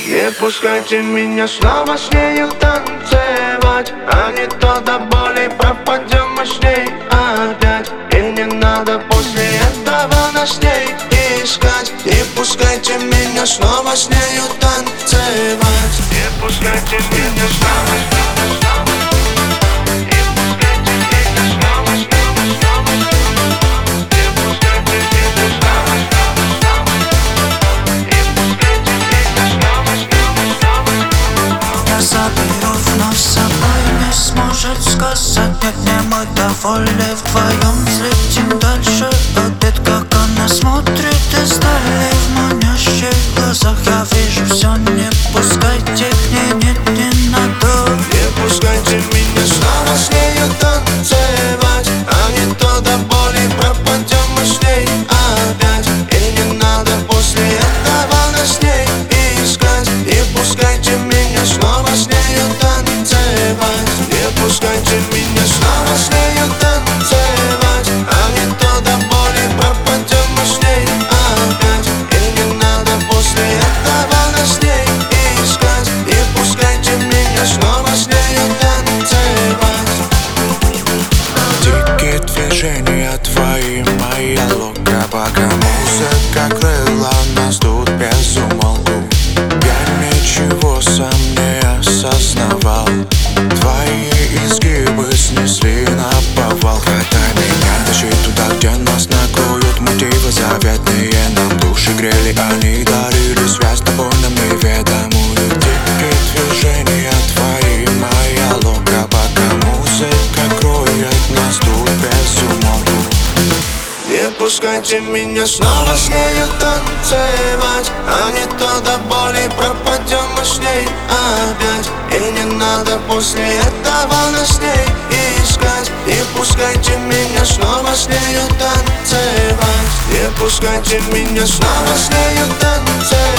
Не пускайте меня снова с нею танцевать, а не то до боли пропадем мы с ней опять. И не надо после этого нас с ней искать. Не пускайте меня снова с нею танцевать. Не пускайте меня снова, снова, снова. Не пускайте меня снова, снова, снова. Не пускайте меня снова, снова, снова. Не пускайте меня снова, снова, снова. Я заберу вновь с собой, не сможет сказать нет, не мы довольны вдвоем. Взлетим дальше, обед, как она смотрит издали. В манящих глазах я вижу все, не пускайте к ней, нет, не надо. Не пускайте меня снова с нею танцевать, а не то до боли пропадем мы с ней опять. И не надо после этого нас с ней искать. Не пускайте меня снова с нею танцевать. Не пускайте меня снова с нею танцевать, а не то до боли пропадем мы с ней опять. И не надо после этого нас с ней искать. Не пускайте меня снова с нею танцевать. Дикие движения твои, моя лока, пока музыка крыла нас тут без умолку. Я ничего сам не осознавал, твои изгибы снесли на повал. Хватай меня, тащи туда, где нас накроют мотивы заветные. Нам души грели, они дарили связь с тобой нам неведомую. Дикие движения твои, моя лока, пока музыка кроет нас тут без умолку. Не пускайте меня снова с нею танцевать, а не то до боли пропадем мы с ней опять. И не надо после этого нас с ней искать. Не пускайте меня снова с нею танцевать. Не пускайте меня снова с нею танцевать.